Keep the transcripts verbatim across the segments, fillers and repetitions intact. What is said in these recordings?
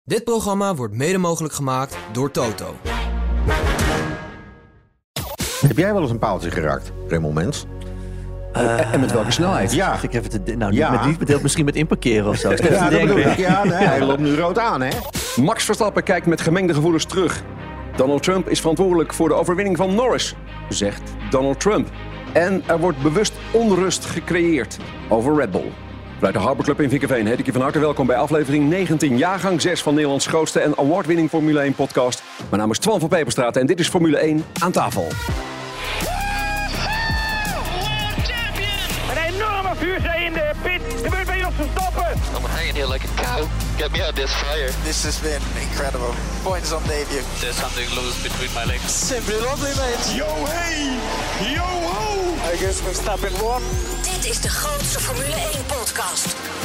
Dit programma wordt mede mogelijk gemaakt door Toto. Heb jij wel eens een paaltje geraakt, Raymond Mens? Uh, en met welke snelheid? Ja. Ik heb het, nou, niet ja. met, niet met, misschien met inparkeren of zo. Ik ja, dat bedoel ik. Ja, nee, hij loopt nu rood aan, hè? Max Verstappen kijkt met gemengde gevoelens terug. Donald Trump is verantwoordelijk voor de overwinning van Norris, zegt Donald Trump. En er wordt bewust onrust gecreëerd over Red Bull. Vanuit de Harbour Club in Vinkeveen heet ik je van harte welkom bij aflevering negentien, jaargang zes van Nederlands grootste en award-winning Formule één podcast. Mijn naam is Twan van Peperstraat en dit is Formule één aan tafel. Een enorme vuurzee in de pit. Gebeurt bij Jos Verstappen. I'm hanging here like a cow. Get me out of this fire. This has been incredible. Points on debut. There's something loose between my legs. Simply lovely, mate. Yo, hey. Yo, ho. I guess Verstappen won. Dit is de grootste Formule één podcast.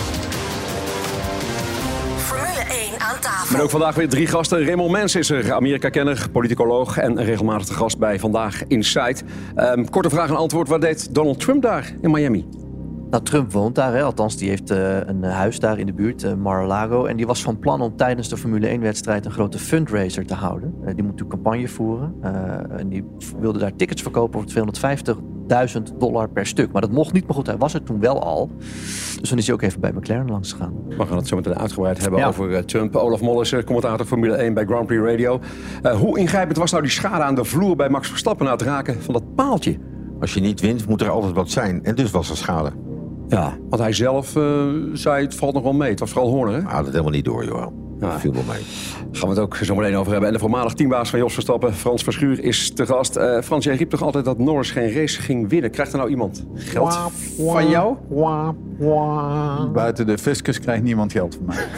Formule één aan tafel. Maar ook vandaag weer drie gasten. Raymond Mens is er, Amerika-kenner, politicoloog en regelmatig gast bij Vandaag Inside. Um, korte vraag en antwoord. Wat deed Donald Trump daar in Miami? Nou, Trump woont daar, hè. Althans die heeft uh, een huis daar in de buurt, uh, Mar-a-Lago. En die was van plan om tijdens de Formule één-wedstrijd een grote fundraiser te houden. Uh, die moet natuurlijk campagne voeren. Uh, en die wilde daar tickets verkopen voor tweehonderdvijftigduizend dollar per stuk. Maar dat mocht niet, maar goed, hij was er toen wel al. Dus dan is hij ook even bij McLaren langs gegaan. We gaan het zo meteen uitgebreid hebben ja. over uh, Trump. Olaf Mollis, commentator Formule één bij Grand Prix Radio. Uh, hoe ingrijpend was nou die schade aan de vloer bij Max Verstappen na het raken van dat paaltje? Als je niet wint, moet er altijd wat zijn. En dus was er schade. Ja, want hij zelf uh, zei het valt nog wel mee. Het was vooral Horner, hè? Hij had het helemaal niet door, joh. Dat ja. viel wel mee. Gaan we het ook zo meteen over hebben. En de voormalig teambaas van Jos Verstappen, Frans Verschuur, is te gast. Uh, Frans, jij riep toch altijd dat Norris geen race ging winnen? Krijgt er nou iemand geld Wah, van jou? Wah, wah. Buiten de fiscus krijgt niemand geld van mij.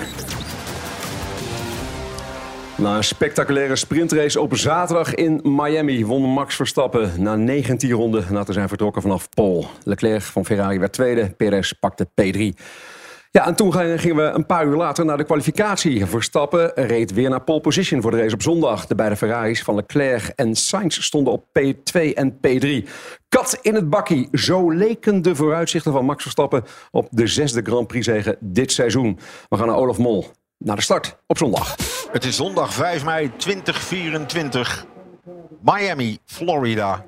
Na een spectaculaire sprintrace op zaterdag in Miami won Max Verstappen na negentien ronden na te zijn vertrokken vanaf pole. Leclerc van Ferrari werd tweede, Perez pakte P drie. Ja, en toen gingen we een paar uur later naar de kwalificatie. Verstappen reed weer naar pole position voor de race op zondag. De beide Ferraris van Leclerc en Sainz stonden op P twee en P drie. Kat in het bakkie, zo leken de vooruitzichten van Max Verstappen op de zesde Grand Prix-zege dit seizoen. We gaan naar Olaf Mol, naar de start op zondag. Het is zondag vijf mei tweeduizend vierentwintig. Miami, Florida.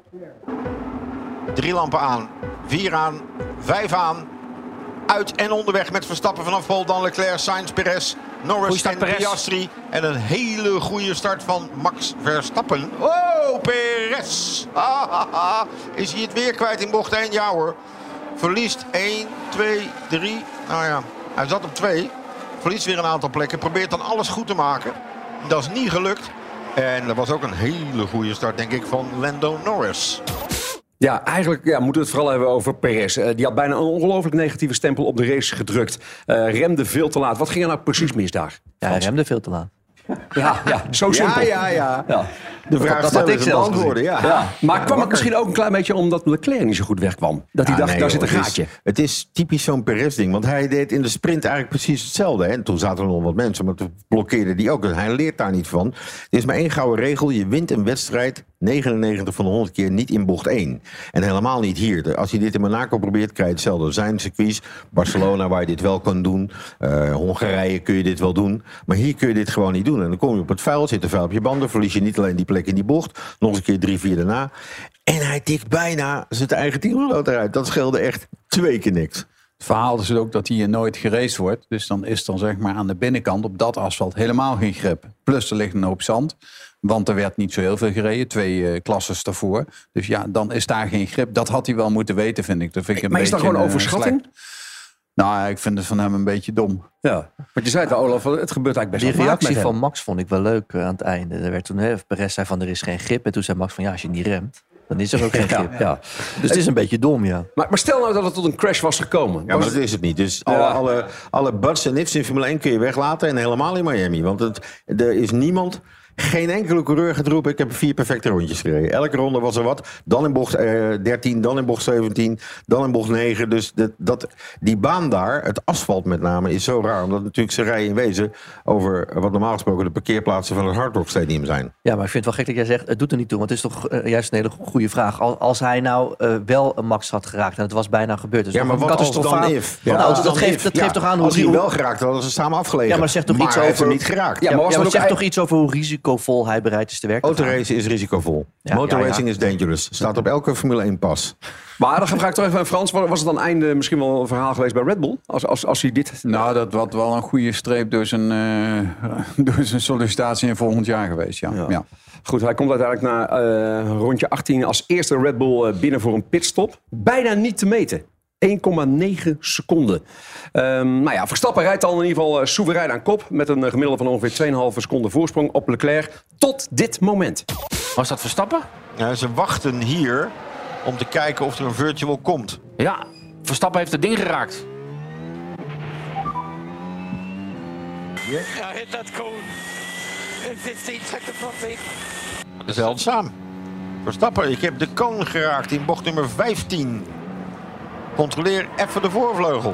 Drie lampen aan, vier aan, vijf aan. Uit en onderweg met Verstappen vanaf pole, dan Leclerc, Sainz, Perez, Norris en Piastri. En een hele goede start van Max Verstappen. Oh, Perez! Ah, ah, ah. Is hij het weer kwijt in bocht één? Ja hoor. Verliest één, twee, drie. Nou ja, hij zat op twee. Verliest weer een aantal plekken. Probeert dan alles goed te maken. Dat is niet gelukt. En dat was ook een hele goede start, denk ik, van Lando Norris. Ja, eigenlijk ja, moeten we het vooral hebben over Perez. Uh, die had bijna een ongelooflijk negatieve stempel op de race gedrukt. Uh, remde veel te laat. Wat ging er nou precies mis daar? Ja, hij remde veel te laat. Ja, ja, zo simpel. Ja, ja, ja. ja. De vraag dat had ik zelf beantwoorden, ja. ja. Maar ja, kwam het misschien ook een klein beetje omdat Leclerc niet zo goed wegkwam? Dat hij ja, dacht, nee, daar joh, zit een het gaatje. Is, het is typisch zo'n Perez-ding. Want hij deed in de sprint eigenlijk precies hetzelfde. Hè? En toen zaten er nog wat mensen, maar toen blokkeerde die ook. En hij leert daar niet van. Er is maar één gouden regel. Je wint een wedstrijd negenennegentig van de honderd keer niet in bocht één. En helemaal niet hier. Als je dit in Monaco probeert, krijg je hetzelfde. Er zijn circuits, Barcelona waar je dit wel kan doen. Uh, Hongarije kun je dit wel doen. Maar hier kun je dit gewoon niet doen. En dan kom je op het vuil, zit er vuil op je banden. Verlies je niet alleen die plek in die bocht. Nog eens een keer drie, vier daarna. En hij tikt bijna zijn eigen teamgenoot eruit. Dat scheelde echt twee keer niks. Het verhaal is ook dat hier nooit geraced wordt. Dus dan is dan zeg maar aan de binnenkant op dat asfalt helemaal geen grip. Plus er ligt een hoop zand. Want er werd niet zo heel veel gereden. Twee uh, klasses daarvoor. Dus ja, dan is daar geen grip. Dat had hij wel moeten weten, vind ik. Dat vind ik een maar is dat gewoon uh, overschatting? Slecht. Nou, ik vind het van hem een beetje dom. Ja, want je zei het al, Olaf, het gebeurt eigenlijk best Die wel vaak met reactie hem. van Max vond ik wel leuk uh, aan het einde. Er werd toen, hè, Perez zei van er is geen grip. En toen zei Max van ja, als je niet remt, dan is er ook geen grip. Ja, ja. Dus het is een beetje dom, ja. Maar, maar stel nou dat het tot een crash was gekomen. Ja, maar Was dat is het niet. Dus alle, Ja. alle, alle buts en ifs in Formule één kun je weglaten. En helemaal in Miami. Want het, er is niemand Geen enkele coureur gaat roepen, ik heb vier perfecte rondjes gereden. Elke ronde was er wat. Dan in bocht eh, dertien, dan in bocht zeventien, dan in bocht negen. Dus dat, dat, die baan daar, het asfalt met name, is zo raar. Omdat natuurlijk ze rijden in wezen over wat normaal gesproken de parkeerplaatsen van het Hard Rock Stadium zijn. Ja, maar ik vind het wel gek dat jij zegt, het doet er niet toe. Want het is toch uh, juist een hele goede vraag. Als, als hij nou uh, wel een Max had geraakt en het was bijna gebeurd. Dus ja, maar wat als dan if? Ja, nou, dat, dat geeft, dat ja, geeft toch aan hoe... Als hij hem wel geraakt had, hadden ze samen afgelegen. Ja, maar dat zegt toch maar iets hij over... heeft hem niet geraakt. Ja, Ja, maar, maar ja, maar zegt ook... toch iets over hoe risicovol hij bereid is te werken? Autoracen is risicovol. Ja, Motorracing ja, ja. is dangerous. Staat op elke Formule één pas. Maar dan vraag ik toch even aan Frans. Was het dan einde misschien wel een verhaal geweest bij Red Bull? Als, als, als hij dit... Nou, dat was wel een goede streep door zijn, uh, door zijn sollicitatie in volgend jaar geweest. Ja. Ja. Ja. Goed, hij komt uiteindelijk na uh, rondje achttien als eerste Red Bull uh, binnen voor een pitstop. Bijna niet te meten. één komma negen seconden. Um, nou ja, Verstappen rijdt dan in ieder geval uh, soeverein aan kop. Met een uh, gemiddelde van ongeveer twee komma vijf seconden voorsprong op Leclerc. Tot dit moment. Was dat Verstappen? Ja, ze wachten hier om te kijken of er een virtual komt. Ja, Verstappen heeft het ding geraakt. Yeah, hit that cone. In fifteen seconds from me. Zeldzaam. Verstappen, ik heb de kan geraakt in bocht nummer vijftien. Controleer even de voorvleugel.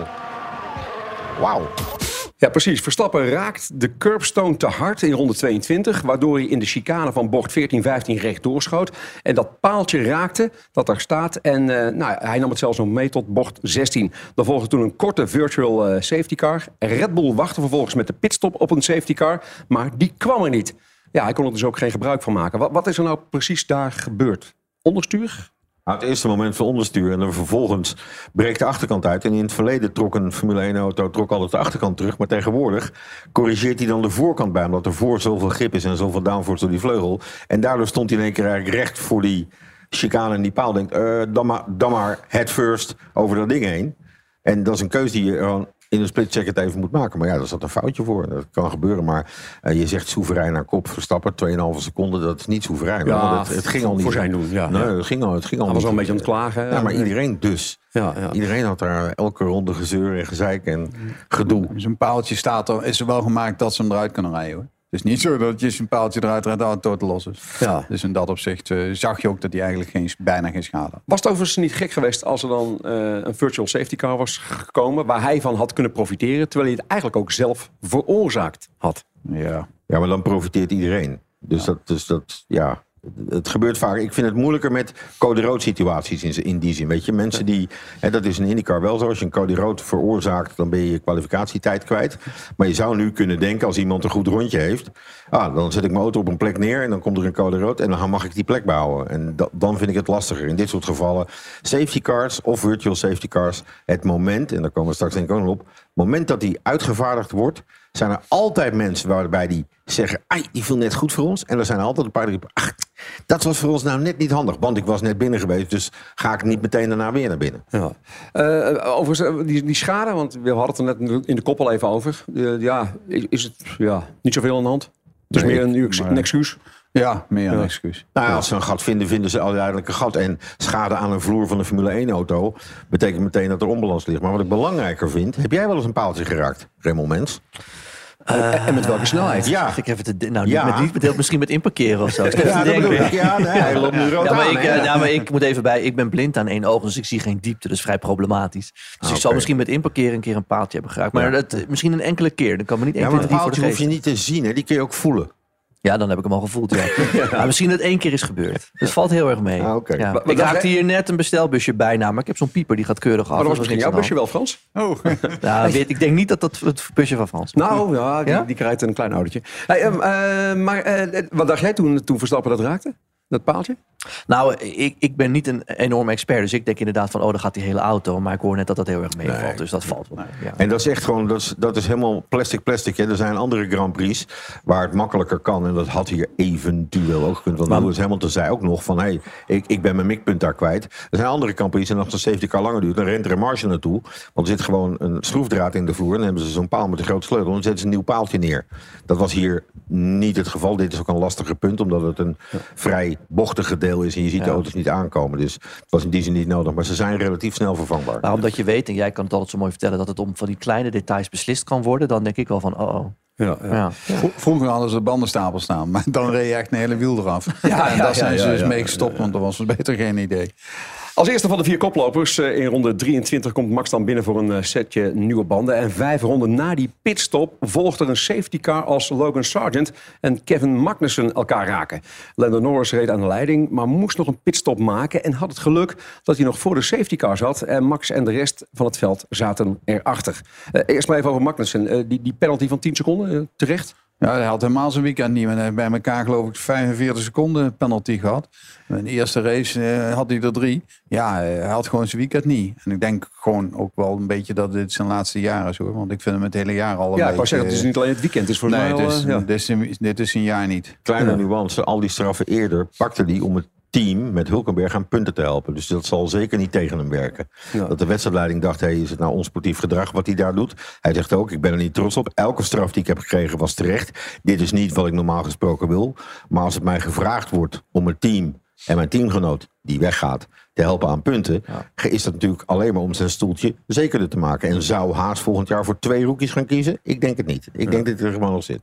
Wauw. Ja, precies. Verstappen raakt de curbstone te hard in ronde tweeëntwintig... waardoor hij in de chicane van bocht veertien vijftien recht doorschoot. En dat paaltje raakte, dat daar staat. En uh, nou, hij nam het zelfs nog mee tot bocht zestien. Dan volgde toen een korte virtual uh, safety car. Red Bull wachtte vervolgens met de pitstop op een safety car. Maar die kwam er niet. Ja, hij kon er dus ook geen gebruik van maken. Wat, wat is er nou precies daar gebeurd? Onderstuur? Nou, het eerste moment van onderstuur en dan vervolgens breekt de achterkant uit. En in het verleden trok een Formule één auto trok altijd de achterkant terug. Maar tegenwoordig corrigeert hij dan de voorkant bij. Omdat er voor zoveel grip is en zoveel downforce door die vleugel. En daardoor stond hij in één keer eigenlijk recht voor die chicane en die paal. Denkt, uh, dan, maar, dan maar head first over dat ding heen. En dat is een keuze die je gewoon in een split second even moet maken. Maar ja, daar zat een foutje voor. Dat kan gebeuren. Maar uh, je zegt soeverein naar kop Verstappen. twee komma vijf seconden, dat is niet soeverein. Ja, het, het ging al niet. Voor zijn doen, ja. Nee, ja. het ging al, het ging al Hij was al een niet. beetje aan het klagen. Ja, maar iedereen dus. Ja, ja. Iedereen had daar elke ronde gezeur en gezeik en gedoe. Zijn paaltje staat er, is er wel gemaakt dat ze hem eruit kunnen rijden, hoor. Het is niet zo dat je zijn paaltje eruit rijdt en het te los is. Ja. Dus in dat opzicht uh, zag je ook dat hij eigenlijk geen, bijna geen schade had. Was het overigens niet gek geweest als er dan uh, een virtual safety car was gekomen... waar hij van had kunnen profiteren... terwijl hij het eigenlijk ook zelf veroorzaakt had? Ja, ja maar dan profiteert iedereen. Dus, ja. dat, dus dat, ja... Het gebeurt vaak. Ik vind het moeilijker met code rood situaties in, in die zin. Weet je, mensen die. Hè, dat is in IndyCar wel zo. Als je een code rood veroorzaakt, dan ben je je kwalificatietijd kwijt. Maar je zou nu kunnen denken, als iemand een goed rondje heeft. Ah, dan zet ik mijn auto op een plek neer en dan komt er een code rood. En dan mag ik die plek behouden. En dat, dan vind ik het lastiger. In dit soort gevallen, safety cars of virtual safety cars. Het moment, en daar komen we straks denk ik ook nog op. Het moment dat die uitgevaardigd wordt, zijn er altijd mensen waarbij die zeggen, ai, die viel net goed voor ons. En er zijn altijd een paar die ach, dat was voor ons nou net niet handig. Want ik was net binnen geweest, dus ga ik niet meteen daarna weer naar binnen. Ja. Uh, overigens, die, die schade, want we hadden het er net in de kop al even over. Uh, ja, is het ja, niet zoveel aan de hand? Het is Nee, meer een, maar- een excuus. ja meer een Ja. excuus. Nou ja, als ze een gat vinden, vinden ze uiteindelijk een gat. En schade aan een vloer van een Formule één auto betekent meteen dat er onbalans ligt. Maar wat ik belangrijker vind, heb jij wel eens een paaltje geraakt, Raymond Mens? Uh, en met welke snelheid? Ja. Ik even te, nou, niet Ja. met, niet met, misschien met inparkeren of zo. Ik zit even Ja, te dat bedoel denken. ik. Ja, nee, hij loopt nu rood Ja, maar aan, ik, hè? eh, ja, maar ik moet even bij. Ik ben blind aan één oog, dus ik zie geen diepte. Dus vrij problematisch. Dus Ah, ik zal oké. misschien met inparkeren een keer een paaltje hebben geraakt. Maar Ja. dat, eh, misschien een enkele keer. Dan kan me niet één, Ja, twee, maar een drie voor de paaltje hoef geest. je niet te zien, hè? Die kun je ook voelen. Ja, dan heb ik hem al gevoeld, ja. Maar misschien dat één keer is gebeurd. Dus valt heel erg mee. Ah, oké. Ja. Wat- wat Ik dacht raakte jij? hier net een bestelbusje bijna, maar ik heb zo'n pieper die gaat keurig af. Maar dat was Er misschien jouw niks busje aan wel, Frans? Oh, de hand. Ja, weet, ik denk niet dat dat het busje van Frans is. Nou, ja, die, Ja? die krijgt een klein autootje. Hey, um, uh, maar uh, wat dacht jij toen, toen Verstappen dat raakte? Dat paaltje? Nou, ik, ik ben niet een enorme expert, dus ik denk inderdaad van, oh, dan gaat die hele auto. Maar ik hoor net dat dat heel erg meevalt, Nee. dus dat valt wel. Ja. En dat is echt gewoon, dat is, dat is helemaal plastic plastic. Hè. Er zijn andere Grand Prix waar het makkelijker kan. En dat had hier eventueel ook gekund. Want Maar- Lewis Hamilton zei ook nog van, hé, hey, ik, ik ben mijn mikpunt daar kwijt. Er zijn andere Grand Prix en als de safety car langer duurt, dan rent er een marge naartoe. Want er zit gewoon een schroefdraad in de vloer. En dan hebben ze zo'n paal met een grote sleutel. En dan zetten ze een nieuw paaltje neer. Dat was hier niet het geval. Dit is ook een lastiger punt, omdat het een vrij bochtige deel is. En je ziet de Ja. auto's niet aankomen. Dus het was in die zin niet nodig. Maar ze zijn relatief snel vervangbaar. Maar omdat je weet, en jij kan het altijd zo mooi vertellen, dat het om van die kleine details beslist kan worden, dan denk ik wel van, oh, oh. Ja, ja. Ja. Vroeger hadden ze de bandenstapel staan, maar dan reed je echt een hele wiel eraf. Ja, en ja, daar zijn ja, ze ja, dus ja, mee ja, gestopt, ja, ja. want dat was beter geen idee. Als eerste van de vier koplopers in ronde drieëntwintig komt Max dan binnen voor een setje nieuwe banden. En vijf ronden na die pitstop volgt er een safety car als Logan Sargent en Kevin Magnussen elkaar raken. Lando Norris reed aan de leiding, maar moest nog een pitstop maken en had het geluk dat hij nog voor de safety car zat. En Max en de rest van het veld zaten erachter. Uh, eerst maar even over Magnussen. Uh, die, die penalty van tien seconden, uh, terecht? Ja, hij had helemaal zijn weekend niet. Maar hij heeft bij elkaar geloof ik vijfenveertig seconden penalty gehad. In de eerste race uh, had hij er drie. Ja, hij had gewoon zijn weekend niet. En ik denk gewoon ook wel een beetje dat dit zijn laatste jaar is hoor. Want ik vind hem het hele jaar al een ja, beetje... ik wou zeggen, het is niet alleen het weekend. Het is volgens nee, mij al, het is, uh, ja. dit, is een, dit is een jaar niet. Kleine Ja. nuance, al die straffen eerder pakte hij om het team met Hulkenberg aan punten te helpen. Dus dat zal zeker niet tegen hem werken. Ja. Dat de wedstrijdleiding dacht, hey, is het nou onsportief gedrag wat hij daar doet? Hij zegt ook, ik ben er niet trots op. Elke straf die ik heb gekregen was terecht. Dit is niet wat ik normaal gesproken wil. Maar als het mij gevraagd wordt om het team en mijn teamgenoot die weggaat te helpen aan punten, ja. is dat natuurlijk alleen maar om zijn stoeltje zekerder te maken. En zou Haas volgend jaar voor twee rookies gaan kiezen? Ik denk het niet. Ik ja. denk dat hij er gewoon nog zit.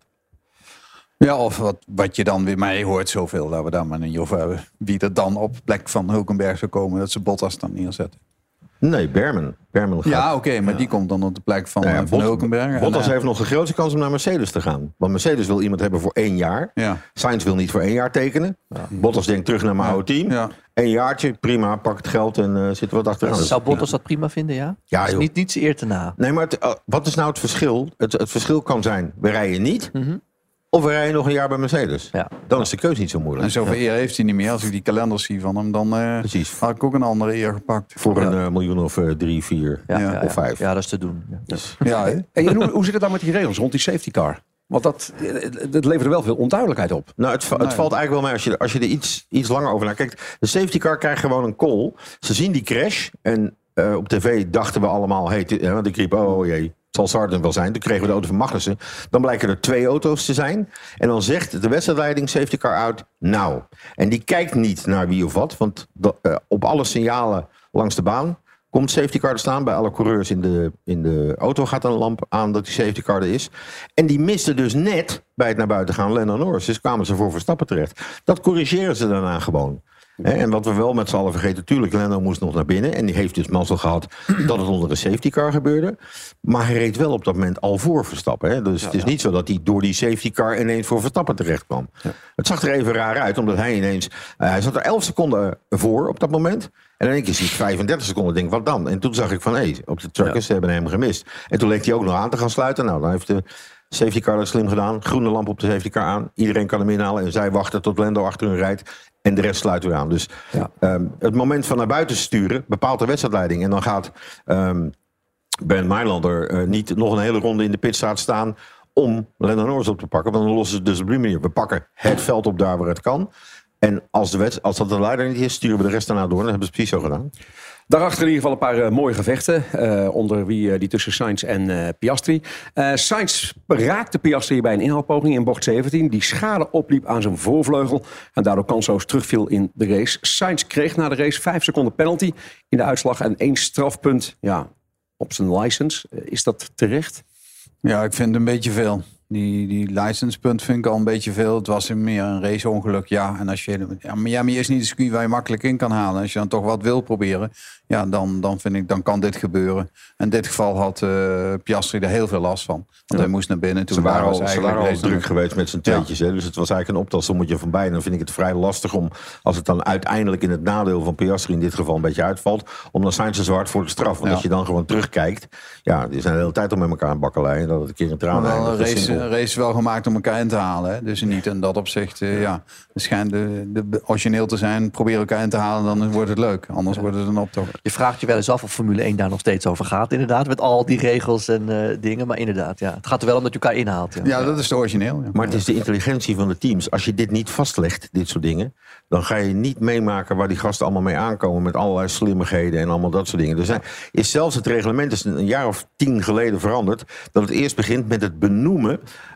Ja, of wat, wat je dan weer... Maar je hoort zoveel, laten we daar maar niet over hebben. Wie er dan op plek van Hulkenberg zou komen, dat ze Bottas dan neerzetten. Nee, Berman. Berman gaat. Ja, oké, okay, maar ja. die komt dan op de plek van, nou ja, van Bot, Hulkenberg. Bottas en, heeft nog de grootste kans om naar Mercedes te gaan. Want Mercedes wil iemand hebben voor één jaar. Ja. Sainz wil niet voor één jaar tekenen. Ja. Bottas denkt terug naar mijn ja. oude team. Ja. Eén jaartje, prima, pak het geld en uh, zit er wat achteraan. Zou Bottas dat prima vinden, ja? Ja, is niet, niet zijn eer te na. Nee, maar het, uh, wat is nou het verschil? Het, het verschil kan zijn, we rijden niet... Mm-hmm. Of we rijden nog een jaar bij Mercedes. Ja. Dan is de keuze niet zo moeilijk. En zoveel ja. eer heeft hij niet meer. Als ik die kalenders zie van hem, dan uh, had ik ook een andere eer gepakt. Voor ja. een uh, miljoen of uh, drie, vier ja, ja, of vijf. Ja, dat is te doen. Ja. Dus. Ja, en, en hoe, hoe zit het dan met die regels rond die safety car? Want dat, dat levert er wel veel onduidelijkheid op. Nou, het, het nee. valt eigenlijk wel mee als je, als je er iets, iets langer over naar kijkt. De safety car krijgt gewoon een call. Ze zien die crash. En uh, op tv dachten we allemaal... Hey, t- want ik riep, oh jee. Het zal Sargent wel zijn. Toen kregen we de auto van Magnussen. Dan blijken er twee auto's te zijn. En dan zegt de wedstrijdleiding safety car uit. Nou. En die kijkt niet naar wie of wat. Want de, uh, op alle signalen langs de baan komt safety car te staan. Bij alle coureurs in de, in de auto gaat een lamp aan dat die safety car er is. En die miste dus net bij het naar buiten gaan Lando Norris. Dus kwamen ze voor Verstappen terecht. Dat corrigeren ze daarna gewoon. He, en wat we wel met z'n allen vergeten, tuurlijk, Lando moest nog naar binnen. En die heeft dus mazzel gehad dat het onder een safety car gebeurde. Maar hij reed wel op dat moment al voor Verstappen. He. Dus ja, het is ja. niet zo dat hij door die safety car ineens voor Verstappen terecht kwam. Ja. Het zag er even raar uit, omdat hij ineens... Uh, hij zat er elf seconden voor op dat moment. En in één keer zie ik vijfendertig seconden, denk wat dan? En toen zag ik van, hé, hey, op de truckers, ja. ze hebben hem gemist. En toen leek hij ook nog aan te gaan sluiten. Nou, dan heeft de safety car dat slim gedaan. Groene lamp op de safety car aan. Iedereen kan hem inhalen en zij wachten tot Lando achter hun rijdt. En de rest sluit weer aan. Dus ja. um, het moment van naar buiten sturen bepaalt de wedstrijdleiding. En dan gaat um, Ben Mailander uh, niet nog een hele ronde in de pitstraat staan om Lando Norris op te pakken. Want dan lossen ze dus op die manier. We pakken het veld op daar waar het kan. En als, de wet, als dat de leider niet is, sturen we de rest daarna door. En dat hebben ze precies zo gedaan. Daarachter in ieder geval een paar uh, mooie gevechten. Uh, onder wie uh, die tussen Sainz en uh, Piastri. Uh, Sainz raakte Piastri bij een inhaalpoging in bocht zeventien. Die schade opliep aan zijn voorvleugel. En daardoor kansloos terugviel in de race. Sainz kreeg na de race vijf seconden penalty in de uitslag. En één strafpunt ja, op zijn license. Uh, is dat terecht? Ja, ik vind het een beetje veel. Die, die licensepunt vind ik al een beetje veel. Het was meer een raceongeluk, ja. En als je, ja, Miami is niet een circuit waar je makkelijk in kan halen. Als je dan toch wat wil proberen, ja, dan, dan vind ik, dan kan dit gebeuren. In dit geval had uh, Piastri er heel veel last van. Want ja. hij moest naar binnen. Toen ze waren al, ze waren al druk geweest met z'n tweetjes. Ja. Hè? Dus het was eigenlijk een optelsommetje van beiden. Dan vind ik het vrij lastig om, als het dan uiteindelijk in het nadeel van Piastri in dit geval een beetje uitvalt, om dan zijn ze zwart voor de straf. Want ja. als je dan gewoon terugkijkt, ja, die zijn de hele tijd al met elkaar aan bakkeleien. En dat het een keer een traan eindigt. Een race wel gemaakt om elkaar in te halen. Hè? Dus niet in dat opzicht, uh, ja, het schijnt de, de origineel te zijn. Probeer elkaar in te halen, dan wordt het leuk. Anders ja. wordt het een optocht. Je vraagt je wel eens af of Formule één daar nog steeds over gaat. Inderdaad, met al die regels en uh, dingen. Maar inderdaad, ja, het gaat er wel om dat je elkaar inhaalt. Ja, ja dat is de origineel. Ja. Maar het is de intelligentie van de teams. Als je dit niet vastlegt, dit soort dingen, dan ga je niet meemaken waar die gasten allemaal mee aankomen met allerlei slimmigheden en allemaal dat soort dingen. Er zijn, is zelfs het reglement is een jaar of tien geleden veranderd, dat het eerst begint met het benoemen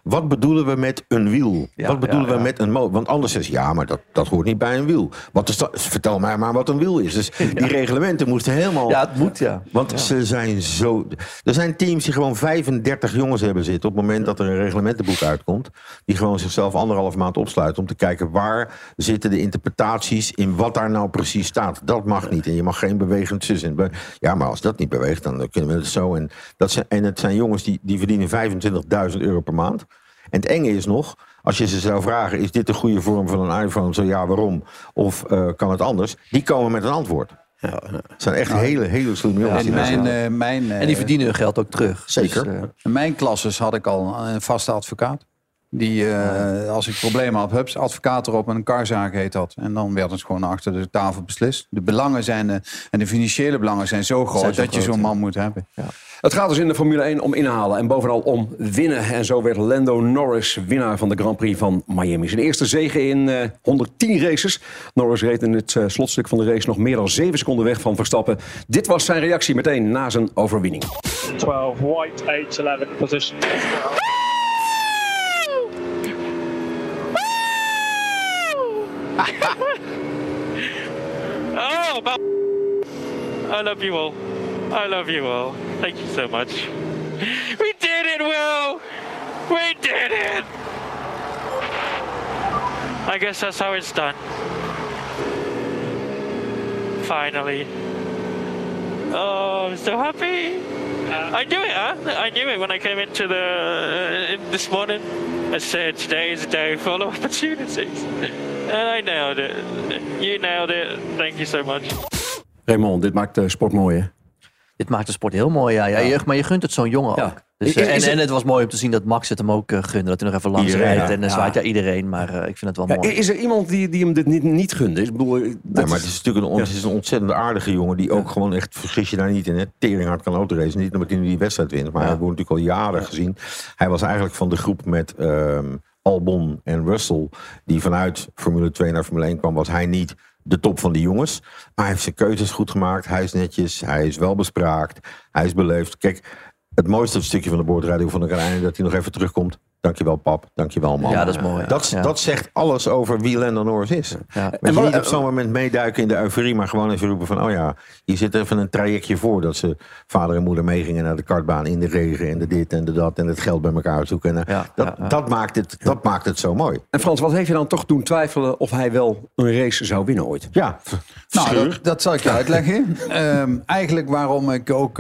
wat bedoelen we met een wiel? Ja, wat bedoelen ja, ja. we met een motor? Want anders is ja, maar dat, dat hoort niet bij een wiel. Wat is dat? Vertel mij maar wat een wiel is. Dus die ja. reglementen moesten helemaal... Ja, het moet, ja. Want ja. ze zijn zo... Er zijn teams die gewoon vijfendertig jongens hebben zitten... op het moment dat er een reglementenboek uitkomt... die gewoon zichzelf anderhalf maand opsluiten... om te kijken waar zitten de interpretaties... in wat daar nou precies staat. Dat mag niet. En je mag geen bewegend zus in. Ja, maar als dat niet beweegt, dan kunnen we het zo. En, dat zijn, en het zijn jongens die, die verdienen vijfentwintigduizend euro per maand. En het enge is nog... als je ze zou vragen, is dit de goede vorm van een iPhone? Zo ja, waarom? Of uh, kan het anders? Die komen met een antwoord. Ja, het zijn echt nou, hele, hele slimme jongens. Ja, die mijn, uh, mijn, uh, en die verdienen hun geld ook terug. Zeker. Dus, uh, in mijn klasses had ik al een vaste advocaat. Die, uh, als ik problemen had, hups, advocaat erop en een karzaak heet dat. En dan werd het gewoon achter de tafel beslist. De belangen zijn, uh, en de financiële belangen zijn zo groot... Zijn zo dat groot, je zo'n man ja. moet hebben. Ja. Het gaat dus in de Formule één om inhalen en bovenal om winnen. En zo werd Lando Norris winnaar van de Grand Prix van Miami. Zijn eerste zege in uh, honderdtien races. Norris reed in het uh, slotstuk van de race nog meer dan zeven seconden weg van Verstappen. Dit was zijn reactie meteen na zijn overwinning. twaalf, white, eight, eleven, position. Oh, but I love you all. I love you all. Thank you so much. We did it, Will! We did it! I guess that's how it's done. Finally. Oh, I'm so happy. I knew it, huh? I knew it when I came into the uh, in this morning. I said today is a day full of opportunities. And I nailed it. You nailed it. Thank you so much. Raymond, dit maakt de sport mooi, hè? Dit maakt de sport heel mooi, ja. ja, ja. Maar je gunt het zo'n jongen ja. ook. Dus, uh, en, en het was mooi om te zien dat Max het hem ook uh, gunde. Dat hij nog even langs iedereen, rijdt. Ja. En dan zwaait ja iedereen. Maar uh, ik vind het wel ja, mooi. Is er iemand die, die hem dit niet, niet gunde? Ik bedoel, nee, maar het is natuurlijk een, on, ja. het is een ontzettend aardige jongen. Die ook ja. gewoon echt, vergis je daar niet in. Teringhard kan autoracen. Niet omdat hij nu die wedstrijd wint. Maar ja. hij wordt natuurlijk al jaren ja. gezien. Hij was eigenlijk van de groep met... Um, Albon en Russell, die vanuit Formule twee naar Formule één kwam, was hij niet de top van die jongens. Maar hij heeft zijn keuzes goed gemaakt. Hij is netjes, hij is welbespraakt, hij is beleefd. Kijk, het mooiste stukje van de boordradio vond ik uiteindelijk dat hij nog even terugkomt. Dankjewel pap, dankjewel man. Ja, dat is mooi. Ja. Dat, ja. dat zegt alles over wie Lando Norris is. Ja. En je niet op zo'n moment meeduiken in de euforie, maar gewoon even roepen van, oh ja, hier zit even een trajectje voor dat ze vader en moeder meegingen naar de kartbaan in de regen en de dit en de dat en het geld bij elkaar zoeken. En, ja, dat, ja, ja. Dat, maakt het, dat maakt het zo mooi. En Frans, wat heeft je dan toch doen twijfelen of hij wel een race zou winnen ooit? Ja, nou, dat, dat zal ik je uitleggen. um, eigenlijk waarom ik ook uh,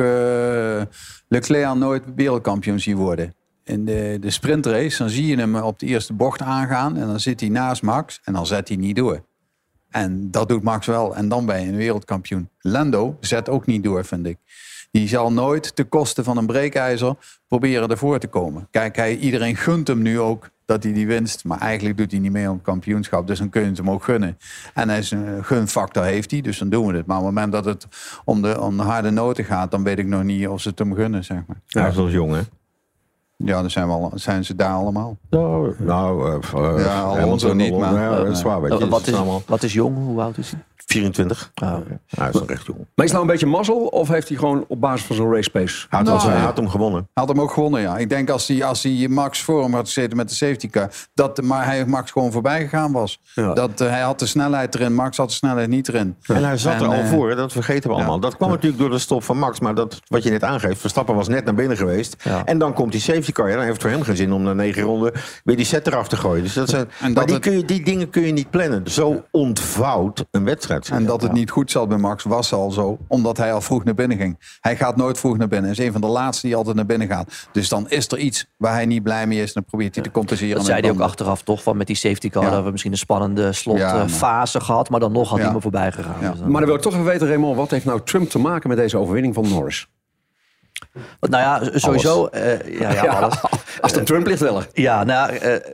Leclerc nooit wereldkampioen zie worden. In de, de sprintrace, dan zie je hem op de eerste bocht aangaan en dan zit hij naast Max en dan zet hij niet door. En dat doet Max wel en dan ben je een wereldkampioen. Lando zet ook niet door, vind ik. Die zal nooit ten koste van een breekijzer proberen ervoor te komen. Kijk, hij, iedereen gunt hem nu ook dat hij die winst, maar eigenlijk doet hij niet mee om het kampioenschap, dus dan kun je het hem ook gunnen. En hij is een gunfactor heeft hij, dus dan doen we het. Maar op het moment dat het om de, om de harde noten gaat, dan weet ik nog niet of ze het hem gunnen, zeg maar. Ja, hij is nog jong, hè? Ja, dan zijn, we al, zijn ze daar allemaal. Nou, nou uh, ja, Alonso niet, maar... Ja, dat is waar, weet je. Uh, wat, is, allemaal... wat is jong? Hoe oud is hij? vierentwintig. Ah, okay. Nou, hij is nog echt jong. Maar is het nou een beetje mazzel of heeft hij gewoon op basis van zo'n race pace? Hij had, nou, hij had hem gewonnen. Hij had hem ook gewonnen, ja. Ik denk als hij, als hij Max voor hem had gezeten met de safety car, dat maar hij Max gewoon voorbij gegaan was. Ja. Dat, uh, hij had de snelheid erin, Max had de snelheid niet erin. En hij zat en, er al uh, voor, dat vergeten we allemaal. Ja. Dat kwam ja. natuurlijk door de stop van Max, maar dat wat je net aangeeft, Verstappen was net naar binnen geweest. Ja. En dan komt die safety car. Ja, dan heeft het voor hem geen zin om na negen ronden weer die set eraf te gooien. Dus dat zijn, en dat maar die, het, kun je, die dingen kun je niet plannen. Zo ontvouwt een wedstrijd. En dat het niet goed zat bij Max was al zo, omdat hij al vroeg naar binnen ging. Hij gaat nooit vroeg naar binnen. Hij is een van de laatste die altijd naar binnen gaat. Dus dan is er iets waar hij niet blij mee is. Dan probeert hij te compenseren. Dat zei hij ook achteraf toch, van met die safety car. Ja. Dat we misschien een spannende slotfase ja, gehad. Maar dan nog had ja. hij me voorbij gegaan. Ja. Dus dan... Maar dan wil ik toch even weten, Raymond. Wat heeft nou Trump te maken met deze overwinning van Norris? Nou ja, sowieso... Uh, ja, ja, alles. Als het Trump ligt wel. Ja, nou... Uh,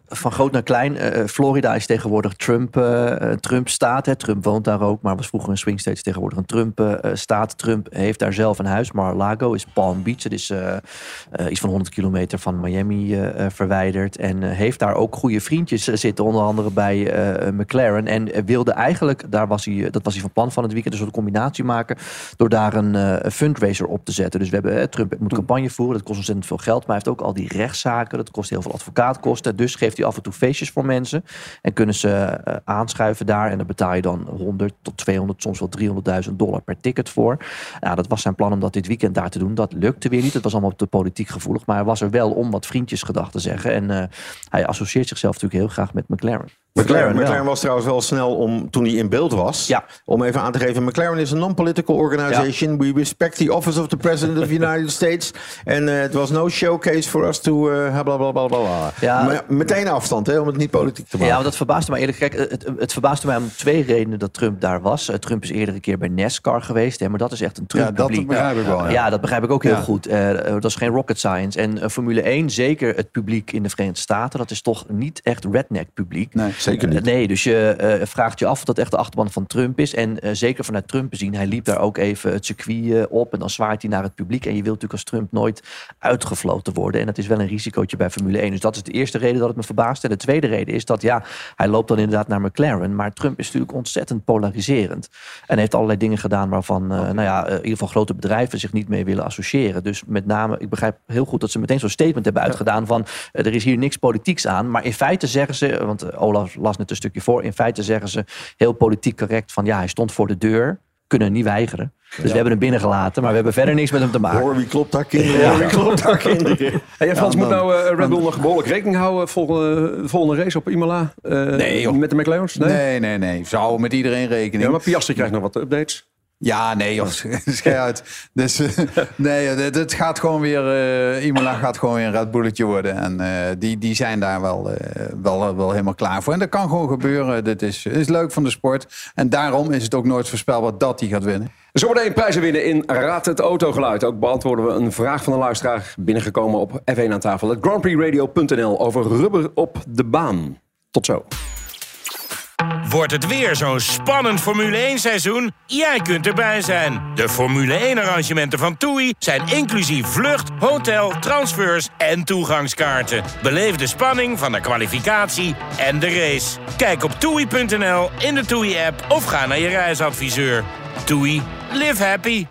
van groot naar klein. Uh, Florida is tegenwoordig Trump, uh, Trump staat. Hè. Trump woont daar ook, maar was vroeger een swing state. Tegenwoordig een Trump uh, staat. Trump heeft daar zelf een huis. Mar-a-Lago is Palm Beach. Het is uh, uh, iets van honderd kilometer van Miami uh, verwijderd. En uh, heeft daar ook goede vriendjes zitten. Onder andere bij uh, McLaren. En uh, wilde eigenlijk, daar was hij, dat was hij van plan van het weekend, een soort combinatie maken. Door daar een uh, fundraiser op te zetten. Dus we hebben, uh, Trump moet campagne voeren. Dat kost ontzettend veel geld. Maar hij heeft ook al die rechtszaken. Dat kost heel veel advocaatkosten. Dus geeft hij af en toe feestjes voor mensen. En kunnen ze uh, aanschuiven daar. En dan betaal je dan honderd tot tweehonderd, soms wel driehonderdduizend dollar per ticket voor. Nou, dat was zijn plan om dat dit weekend daar te doen. Dat lukte weer niet. Het was allemaal te politiek gevoelig. Maar hij was er wel om wat vriendjesgedachten te zeggen. En uh, hij associeert zichzelf natuurlijk heel graag met McLaren. McLaren, McLaren was trouwens wel snel om, toen hij in beeld was, ja. om even aan te geven, McLaren is een non-political organization. Ja. We respect the office of the President of the United States. En uh, it was no showcase for us to uh, bla bla bla bla. Ja, maar meteen afstand, hè, om het niet politiek te maken. Ja, want dat verbaasde mij eerlijk. Kijk, het, het verbaasde mij om twee redenen dat Trump daar was. Uh, Trump is eerder een keer bij NASCAR geweest, hè, maar dat is echt een Trump-publiek. Ja, dat begrijp ik wel. Ja, ja dat begrijp ik ook heel ja. goed. Uh, dat is geen rocket science. En uh, Formule één, zeker het publiek in de Verenigde Staten, dat is toch niet echt redneck-publiek. Nee, zeker niet. Uh, nee, dus je uh, vraagt je af of dat echt de achterban van Trump is. En uh, zeker vanuit Trump bezien, hij liep daar ook even het circuit uh, op en dan zwaait hij naar het publiek. En je wilt natuurlijk als Trump nooit uitgefloten worden. En dat is wel een risicootje bij Formule één. Dus dat is de eerste reden dat het me verbaast. En de tweede reden is dat, ja, hij loopt dan inderdaad naar McLaren. Maar Trump is natuurlijk ontzettend polariserend. En heeft allerlei dingen gedaan waarvan, uh, nou ja, uh, in ieder geval grote bedrijven zich niet mee willen associëren. Dus met name, ik begrijp heel goed dat ze meteen zo'n statement hebben uitgedaan van, uh, er is hier niks politieks aan. Maar in feite zeggen ze, want uh, Olaf las net een stukje voor, in feite zeggen ze heel politiek correct van, ja, hij stond voor de deur, kunnen niet weigeren. Dus ja. we hebben hem binnengelaten, maar we hebben verder niks met hem te maken. Hoor, wie klopt daar kinderen? Ja. Wie klopt daar kinderen? Hey, Frans, ja, moet nou uh, Red Bull nog behoorlijk rekening houden volgende, de volgende race op Imola? Uh, nee, joh. Met de McLaren's? Nee? nee, nee, nee. Zou met iedereen rekening. Ja, maar Piastri krijgt nog wat updates. Ja, nee, joh. Schei uit. Dus uh, nee, het, het gaat gewoon weer. Uh, Imola gaat gewoon weer een Red Bulletje worden. En uh, die, die zijn daar wel, uh, wel, wel helemaal klaar voor. En dat kan gewoon gebeuren. Dit is, is leuk van de sport. En daarom is het ook nooit voorspelbaar dat hij gaat winnen. Zometeen prijzen winnen in Raad het Autogeluid. Ook beantwoorden we een vraag van een luisteraar binnengekomen op F één aan tafel. Het Grand Prix Radio punt n l over rubber op de baan. Tot zo. Wordt het weer zo'n spannend Formule één seizoen? Jij kunt erbij zijn. De Formule één arrangementen van TUI zijn inclusief vlucht, hotel, transfers en toegangskaarten. Beleef de spanning van de kwalificatie en de race. Kijk op toei punt n l, in de TUI-app of ga naar je reisadviseur. TUI, live happy.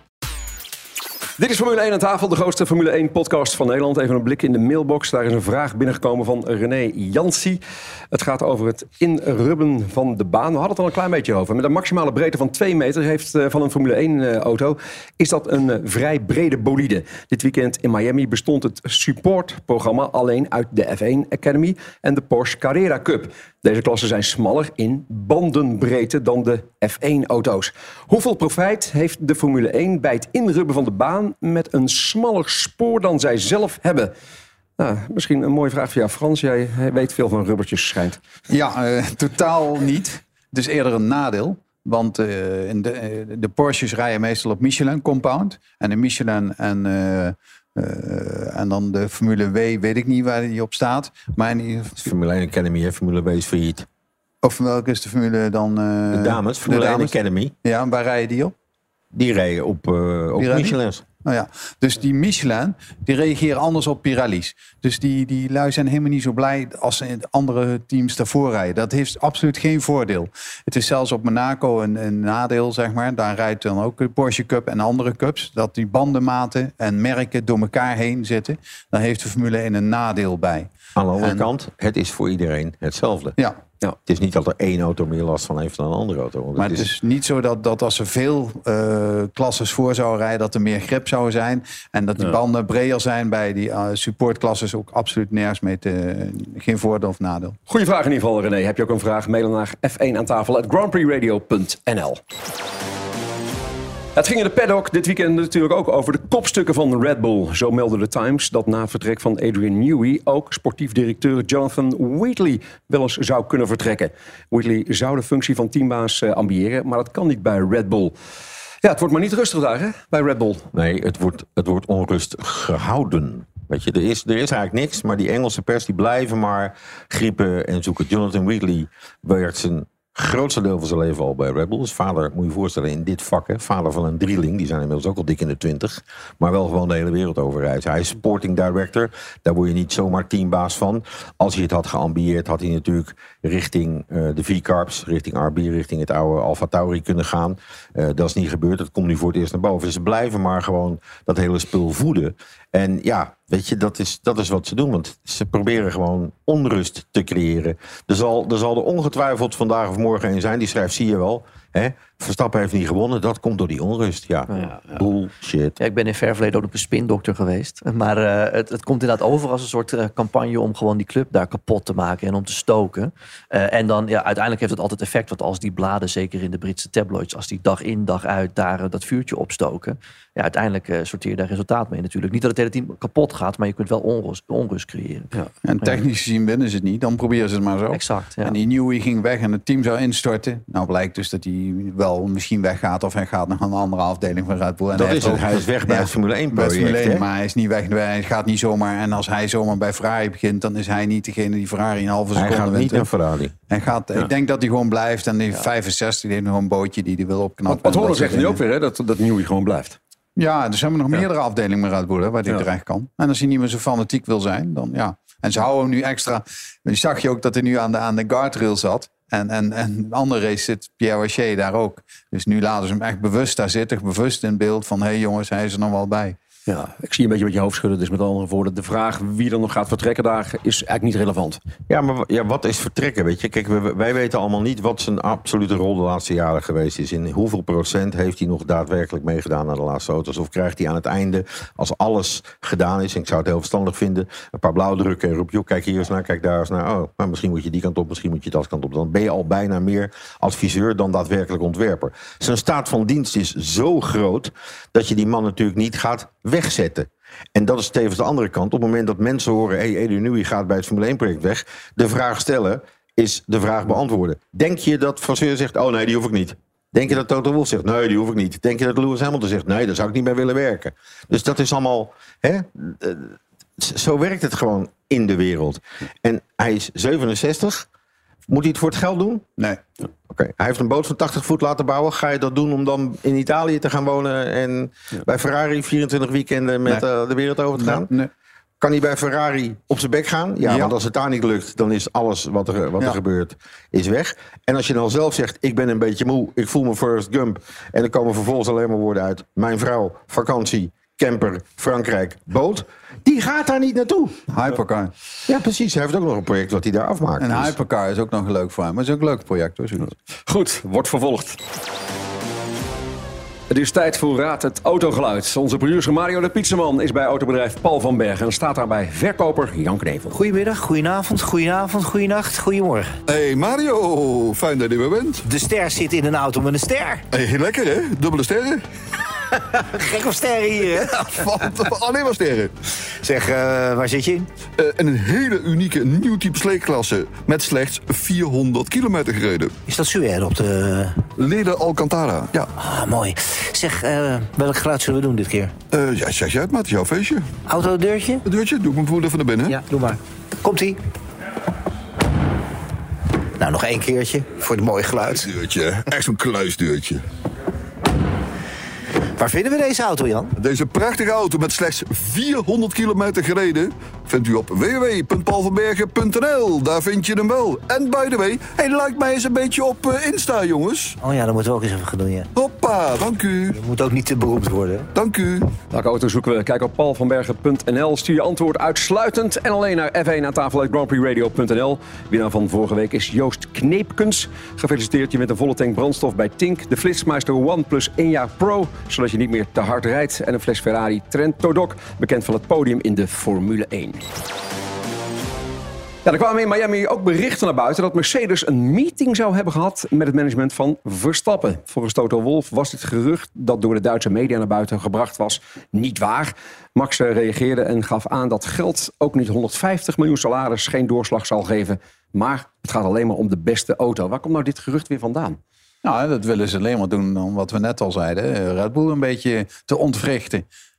Dit is Formule één aan tafel, de grootste Formule één podcast van Nederland. Even een blik in de mailbox. Daar is een vraag binnengekomen van René Jansi. Het gaat over het inrubben van de baan. We hadden het al een klein beetje over. Met een maximale breedte van twee meter heeft uh, van een Formule één auto... is dat een uh, vrij brede bolide. Dit weekend in Miami bestond het supportprogramma alleen uit de F één Academy en de Porsche Carrera Cup. Deze klassen zijn smaller in bandenbreedte dan de F één auto's. Hoeveel profijt heeft de Formule één bij het inrubben van de baan met een smaller spoor dan zij zelf hebben? Nou, misschien een mooie vraag voor jou, Frans. Jij weet veel van rubbertjes, schijnt. Ja, uh, totaal niet. Het is eerder een nadeel. Want uh, in de, uh, de Porsches rijden meestal op Michelin compound. En de Michelin en... Uh, Uh, en dan de Formule W, weet ik niet waar die op staat. Maar in ieder... Formule één Academy, hè? Formule W is failliet. Of welke is de Formule dan? Uh... De dames, Formule de dames. één Academy. Ja, waar rijden die op? Die rijden op, uh, op Michelins. Nou ja, dus die Michelin, die reageren anders op Pirelli's. Dus die, die lui zijn helemaal niet zo blij als andere teams daarvoor rijden. Dat heeft absoluut geen voordeel. Het is zelfs op Monaco een, een nadeel, zeg maar. Daar rijdt dan ook de Porsche Cup en andere cups. Dat die bandenmaten en merken door elkaar heen zitten. Daar heeft de Formule één een nadeel bij. Aan de andere en, kant, het is voor iedereen hetzelfde. Ja. Ja. Het is niet dat er één auto meer last van heeft dan een andere auto. Want maar het is... het is niet zo dat, dat als er veel uh, klasses voor zouden rijden... dat er meer grip zou zijn. En dat die ja. banden breder zijn bij die uh, supportklasses... ook absoluut nergens mee te... geen voordeel of nadeel. Goeie vraag in ieder geval, René. Heb je ook een vraag? Mail naar F één aan tafel at grand prix radio punt n l. Het ging in de paddock dit weekend natuurlijk ook over de kopstukken van Red Bull. Zo meldde de Times dat na vertrek van Adrian Newey... ook sportief directeur Jonathan Wheatley wel eens zou kunnen vertrekken. Wheatley zou de functie van teambaas uh, ambiëren, maar dat kan niet bij Red Bull. Ja, het wordt maar niet rustig daar, hè, bij Red Bull. Nee, het wordt, het wordt onrust gehouden. Weet je, er is, er is eigenlijk niks, maar die Engelse pers die blijven maar griepen en zoeken. Jonathan Wheatley werd zijn grootste deel van zijn leven al bij Red Bull. Dus vader, moet je je voorstellen, in dit vak. Hè, vader van een drieling, die zijn inmiddels ook al dik in de twintig. Maar wel gewoon de hele wereld over reizen. Hij is sporting director. Daar word je niet zomaar teambaas van. Als hij het had geambieerd, had hij natuurlijk richting uh, de V-Carbs, richting R B, richting het oude Alfa Tauri kunnen gaan. Uh, dat is niet gebeurd. Dat komt nu voor het eerst naar boven. Dus ze blijven maar gewoon dat hele spul voeden. En ja, weet je, dat is, dat is wat ze doen. Want ze proberen gewoon onrust te creëren. Er zal er, zal er ongetwijfeld vandaag of morgen een zijn. Die schrijft, zie je wel. Hè? Verstappen heeft niet gewonnen. Dat komt door die onrust. Ja, ja, ja. Bullshit. Ja, ik ben in ver verleden ook op een spindokter geweest. Maar uh, het, het komt inderdaad over als een soort uh, campagne om gewoon die club daar kapot te maken en om te stoken. Uh, en dan, ja, uiteindelijk heeft het altijd effect. Want als die bladen, zeker in de Britse tabloids, als die dag in dag uit daar uh, dat vuurtje opstoken, ja, uiteindelijk uh, sorteer je daar resultaat mee natuurlijk. Niet dat het hele team kapot gaat, maar je kunt wel onrust, onrust creëren. Ja. En technisch gezien winnen ze het niet, dan proberen ze het maar zo. Exact, ja. En die Newey ging weg en het team zou instorten. Nou blijkt dus dat hij wel misschien weggaat of hij gaat naar een andere afdeling van Red Bull. En dat hij is het, ook, hij is weg bij ja, het Formule één project. Formule één, hè? maar hij is niet weg. Hij gaat niet zomaar. En als hij zomaar bij Ferrari begint, dan is hij niet degene die Ferrari een halve seconde wint. Hij gaat wint. niet naar Ferrari. Hij gaat, ja. Ik denk dat hij gewoon blijft. En die ja. vijfenzestig, die heeft nog een bootje die hij wil opknappen. Wat Horner zegt nu ook weer, hè, dat, dat Newey gewoon blijft. Ja, dus hebben we nog meerdere ja. afdelingen met Red Bull, hè, waar hij ja. terecht kan. En als hij niet meer zo fanatiek wil zijn, dan ja. En ze houden hem nu extra. Je zag je ook dat hij nu aan de, aan de guardrail zat. En, en, en een andere race zit Pierre Waché daar ook. Dus nu laten ze hem echt bewust daar zitten. Bewust in beeld van, hé hey jongens, hij is er nog wel bij. Ja, ik zie een beetje met je hoofd schudden. Dus met andere woorden, de vraag wie er nog gaat vertrekken daar is eigenlijk niet relevant. Ja, maar ja, wat is vertrekken, weet je? Kijk, wij, wij weten allemaal niet wat zijn absolute rol de laatste jaren geweest is. In hoeveel procent heeft hij nog daadwerkelijk meegedaan aan de laatste auto's? Of krijgt hij aan het einde, als alles gedaan is, en ik zou het heel verstandig vinden, een paar blauwdrukken en roep je, kijk hier eens naar, kijk daar eens naar. Oh, maar misschien moet je die kant op, misschien moet je dat kant op. Dan ben je al bijna meer adviseur dan daadwerkelijk ontwerper. Zijn staat van dienst is zo groot dat je die man natuurlijk niet gaat wegzetten. En dat is tevens de andere kant. Op het moment dat mensen horen, hé, hey, Adrian Newey gaat bij het Formule één project weg, de vraag stellen is de vraag beantwoorden. Denk je dat Vasseur zegt, oh nee, die hoef ik niet? Denk je dat Toto Wolff zegt, nee, die hoef ik niet? Denk je dat Lewis Hamilton zegt, nee, daar zou ik niet bij willen werken? Dus dat is allemaal, hè, zo werkt het gewoon in de wereld. En hij is zevenenzestig. Moet hij het voor het geld doen? Nee. Oké, okay. Hij heeft een boot van tachtig voet laten bouwen. Ga je dat doen om dan in Italië te gaan wonen en ja. bij Ferrari vierentwintig weekenden met nee. uh, de wereld over te gaan? Nee. Nee. Kan hij bij Ferrari op zijn bek gaan? Ja, ja, want als het daar niet lukt, dan is alles wat er, wat ja. er gebeurt, is weg. En als je dan zelf zegt, ik ben een beetje moe, ik voel me Forrest Gump, en er komen vervolgens alleen maar woorden uit, mijn vrouw, vakantie, camper, Frankrijk, boot. Die gaat daar niet naartoe. Hypercar. Ja, precies. Hij heeft ook nog een project wat hij daar afmaakt. En dus. Hypercar is ook nog leuk voor hem. Maar het is ook een leuk project, hoor. Goed, wordt vervolgd. Het is tijd voor Raad het Autogeluid. Onze producer Mario de Pizzaman is bij autobedrijf Paul van Bergen en staat daar bij verkoper Jan Knevel. Goedemiddag, goedenavond, goedenavand, goedenacht, goedemorgen. Hey Mario, fijn dat je er weer bent. De ster zit in een auto met een ster. Hey, lekker hè, dubbele sterren. Gek op sterren hier, hè? Ja, alleen maar sterren. Zeg, uh, waar zit je in? Uh, in een hele unieke nieuw type sleekklasse met slechts vierhonderd kilometer gereden. Is dat zuur op de... Lede Alcantara, ja. Ah, mooi. Zeg, uh, welk geluid zullen we doen dit keer? Uh, ja, zeg jij het maar, het is jouw feestje. Autodeurtje? Het deurtje, doe ik mijn voet even naar binnen. Ja, doe maar. Komt-ie. Nou, nog één keertje voor het mooie geluid. Deurtje, echt zo'n kluisdeurtje. Waar vinden we deze auto, Jan? Deze prachtige auto met slechts vierhonderd kilometer gereden vindt u op w w w punt paul van bergen punt n l. Daar vind je hem wel. En by the way, hij lijkt mij eens een beetje op uh, Insta, jongens. Oh ja, dat moeten we ook eens even gaan doen, ja. Hoppa, dank u. Je moet ook niet te beroemd worden. Dank u. Welke auto zoeken we? Kijk op paul van bergen punt n l. Stuur je antwoord uitsluitend en alleen naar f één aan tafel uit grand prix radio punt n l. Winnaar van vorige week is Joost Kneepkens. Gefeliciteerd, je met een volle tank brandstof bij Tink. De Flitsmeister One plus één jaar Pro, zodat je niet meer te hard rijdt. En een fles Ferrari Trento Doc, bekend van het podium in de Formule één. Ja, er kwamen in Miami ook berichten naar buiten dat Mercedes een meeting zou hebben gehad met het management van Verstappen. Volgens Toto Wolff was dit gerucht dat door de Duitse media naar buiten gebracht was niet waar. Max reageerde en gaf aan dat geld ook niet honderdvijftig miljoen salaris geen doorslag zal geven. Maar het gaat alleen maar om de beste auto. Waar komt nou dit gerucht weer vandaan? Nou, dat willen ze alleen maar doen om wat we net al zeiden. Red Bull een beetje te ontwrichten.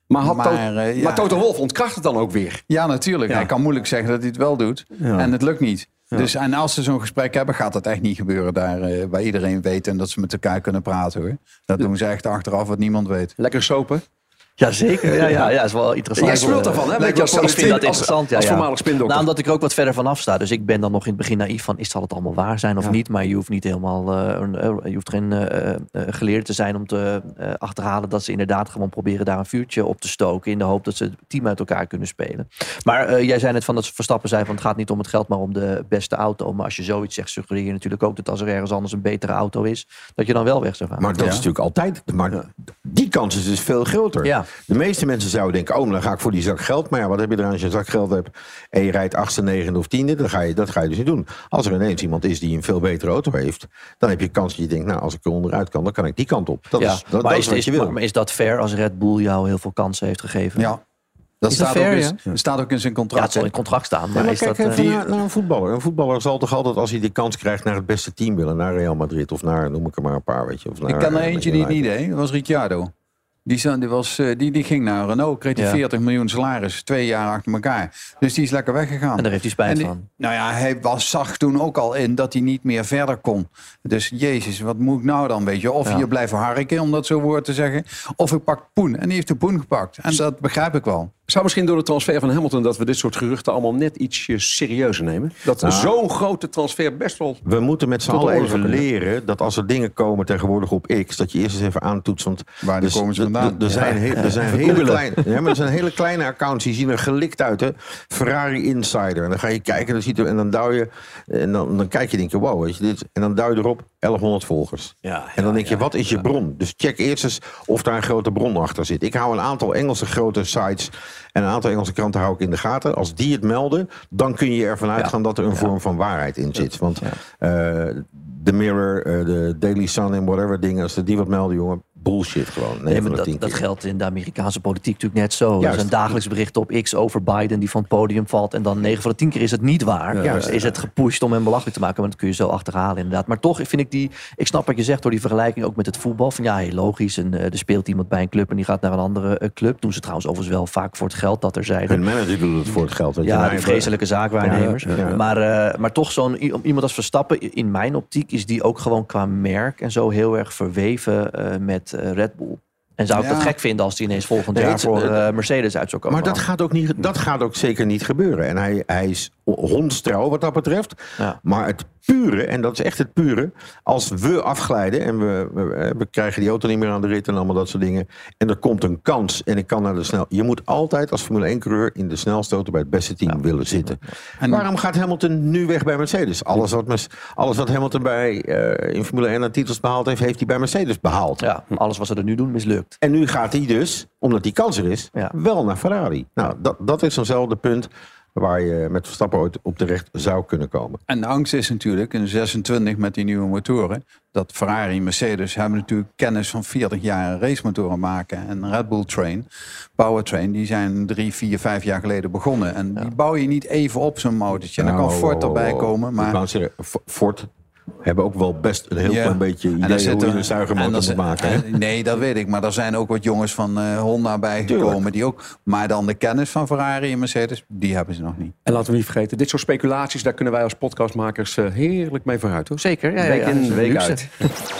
Maar, had maar, to- uh, ja. maar Toto Wolff ontkracht het dan ook weer. Ja, natuurlijk. Ja. Hij kan moeilijk zeggen dat hij het wel doet. Ja. En het lukt niet. Ja. Dus, en als ze zo'n gesprek hebben, gaat dat echt niet gebeuren daar uh, waar iedereen weet en dat ze met elkaar kunnen praten, hoor. Dat doen ze echt achteraf wat niemand weet. Lekker sopen. Jazeker, ja, ja, ja, is wel interessant. Jij smult daarvan, hè? Lijkt Als, wel als, ik vind dat als, interessant, ja, als ja. voormalig spindokter. Nou, omdat ik er ook wat verder vanaf sta. Dus ik ben dan nog in het begin naïef van, is zal het allemaal waar zijn of Ja. niet? Maar je hoeft niet helemaal, uh, uh, je hoeft geen uh, uh, geleerde te zijn om te uh, achterhalen dat ze inderdaad gewoon proberen daar een vuurtje op te stoken in de hoop dat ze het team uit elkaar kunnen spelen. Maar uh, jij zei net van dat Verstappen zei van het gaat niet om het geld, maar om de beste auto. Maar als je zoiets zegt, suggereer je natuurlijk ook dat als er ergens anders een betere auto is, dat je dan wel weg zou gaan. Maar dat Ja. is natuurlijk altijd... Maar die kans is dus veel groter. Ja. De meeste mensen zouden denken, oh, dan ga ik voor die zak geld. Maar ja, wat heb je eraan als je een zak geld hebt en je rijdt achtste, negende of tiende? Dan ga je, dat ga je dus niet doen. Als er ineens iemand is die een veel betere auto heeft, dan heb je kans dat je denkt, nou, als ik er onderuit kan, dan kan ik die kant op. Dat ja. is, dat, maar, dat is, is wat is, je wil. maar, maar is dat fair als Red Bull jou heel veel kansen heeft gegeven? Ja. Dat Is staat, dat fair, ook ja? in, dat staat ook in zijn Ja, contract. het zal in het contract staan. Maar, Ja, maar is kijk dat, even uh, naar, naar een voetballer. Een voetballer zal toch altijd, als hij de kans krijgt, naar het beste team willen. Naar Real Madrid of naar, noem ik er maar een paar, weet je. Of naar, Ik ken er uh, eentje die het United. niet deed. Dat was Ricciardo. Die, zat- die, was, uh, die, die ging naar Renault, kreeg hij Ja. veertig miljoen salaris. Twee jaar achter elkaar. Dus die is lekker weggegaan. En daar heeft hij spijt En die- van. Nou ja, hij was, zag toen ook al in dat hij niet meer verder kon. Dus jezus, wat moet ik nou dan, weet je? Of Ja. hier blijven harken, om dat zo woord te zeggen. Of ik pak Poen. En die heeft de Poen gepakt. En dat begrijp ik wel. Zou misschien door de transfer van Hamilton dat we dit soort geruchten allemaal net ietsje serieuzer nemen? Dat Nou. zo'n grote transfer best wel... We moeten met z'n Tot de allen orde even zou kunnen. leren dat als er dingen komen tegenwoordig op X, dat je eerst eens even aantoetst. Want Waar dus komen ze er- vandaan? Er er zijn, Ja. he- er zijn Even hele googelen. kleine, ja, maar er zijn hele kleine accounts die zien er gelikt uit. Hè? Ferrari Insider. En dan ga je kijken dan ziet er, en dan duw je. En dan, dan kijk je en denk je, wow, weet je dit? En dan duw je erop elfhonderd volgers. Ja, en dan denk je, wat is je bron? Dus check eerst eens of daar een grote bron achter zit. Ik hou een aantal Engelse grote sites en een aantal Engelse kranten hou ik in de gaten. Als die het melden, dan kun je ervan uitgaan dat er een vorm van waarheid in zit. Want uh, The Mirror, uh, de Daily Sun en whatever dingen, als ze die wat melden, jongen, bullshit gewoon. Nee, negen maar van de dat, tien dat keer. geldt in de Amerikaanse politiek natuurlijk net zo. Er Juist. zijn dagelijks berichten op X over Biden die van het podium valt. En dan negen van de tien keer is het niet waar. Ja, Ja, juist. is het gepusht om hem belachelijk te maken. Maar dat kun je zo achterhalen inderdaad. Maar toch vind ik die... Ik snap wat je zegt door die vergelijking ook met het voetbal. Van ja, heel logisch. En uh, er speelt iemand bij een club en die gaat naar een andere uh, club. Doen ze trouwens overigens wel vaak voor het geld dat er zeiden. Hun manager doet het voor het geld. weet je. Ja, Nou, die vreselijke zaakwaarnemers. Ja, ja, ja. Maar, uh, maar toch zo'n i- iemand als Verstappen, in mijn optiek, is die ook gewoon qua merk en zo heel erg verweven uh, met uh, Red Bull. En zou ik Ja. dat gek vinden als hij ineens volgend Nee, jaar het- voor het- uh, Mercedes uit zou komen? Maar dat gaat, ook niet, dat gaat ook zeker niet gebeuren. En hij, hij is hondstrouw wat dat betreft. Ja. Maar het pure, en dat is echt het pure, als we afglijden en we, we, we krijgen die auto niet meer aan de rit en allemaal dat soort dingen. En er komt een kans en ik kan naar de snel. Je moet altijd als Formule één-coureur in de snelstoten bij het beste team Ja. willen zitten. En- Waarom gaat Hamilton nu weg bij Mercedes? Alles wat, Mes- alles wat Hamilton bij, uh, in Formule één aan titels behaald heeft, heeft hij bij Mercedes behaald. Ja, alles wat ze er nu doen mislukt. En nu gaat hij dus, omdat die kans er is, Ja. wel naar Ferrari. Nou, dat, dat is zo'nzelfde punt waar je met Verstappen ooit op terecht zou kunnen komen. En de angst is natuurlijk in zesentwintig met die nieuwe motoren. Dat Ferrari en Mercedes hebben natuurlijk kennis van veertig jaar racemotoren maken. En Red Bull Train, Powertrain, die zijn drie, vier, vijf jaar geleden begonnen. En die bouw je niet even op zo'n motortje. En dan kan Nou, Ford erbij oh, oh, komen. Ik Maar wou zeggen, F- Ford hebben ook wel best een heel Ja. klein beetje En idee daar hoe zitten- je een zuigermotor en moet daar maken. zit- hè? eh, Nee, dat weet ik. Maar er zijn ook wat jongens van eh, Honda bijgekomen. Tuurlijk. Die ook, maar dan de kennis van Ferrari en Mercedes, die hebben ze nog niet. En laten we niet vergeten, dit soort speculaties, daar kunnen wij als podcastmakers uh, heerlijk mee vooruit, hoor. Zeker, ja, ja, Week ja, dat is in, een week luxe. uit.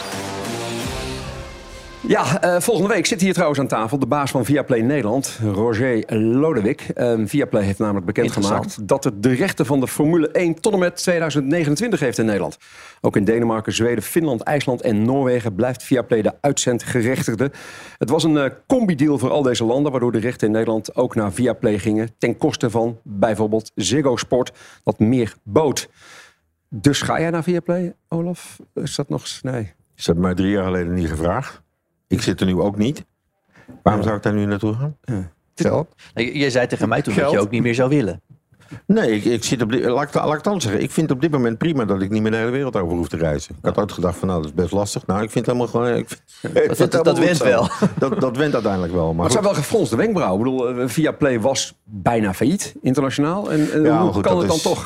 Ja, uh, volgende week zit hier trouwens aan tafel de baas van Viaplay Nederland, Roger Lodewijk. Uh, Viaplay heeft namelijk bekendgemaakt dat het de rechten van de Formule één tot en met tweeduizend negenentwintig heeft in Nederland. Ook in Denemarken, Zweden, Finland, IJsland en Noorwegen blijft Viaplay de uitzendgerechtigde. Het was een uh, combi-deal voor al deze landen, waardoor de rechten in Nederland ook naar Viaplay gingen, ten koste van bijvoorbeeld Ziggo Sport, dat meer bood. Dus ga jij naar Viaplay, Olaf? Is dat nog... Nee. Ze hebben mij drie jaar geleden niet gevraagd. Ik zit er nu ook niet. Waarom zou ik daar nu naartoe gaan? Geld? Je, je zei tegen mij toen Geld? dat je ook niet meer zou willen. Nee, ik, ik zit op dit, laat, ik, laat ik het dan zeggen. Ik vind het op dit moment prima dat ik niet meer de hele wereld over hoef te reizen. Ik had ooit gedacht van nou, dat is best lastig. Nou, ik vind het helemaal gewoon... Ik vind, ik vind Dat, het dat, dat helemaal wint goed wel. zo. Dat, dat wint uiteindelijk wel. Maar Maar het goed. zijn wel gefronste wenkbrauwen. Ik bedoel, uh, Viaplay was bijna failliet, internationaal. En uh, Ja, hoe maar goed, kan dat het is- dan toch?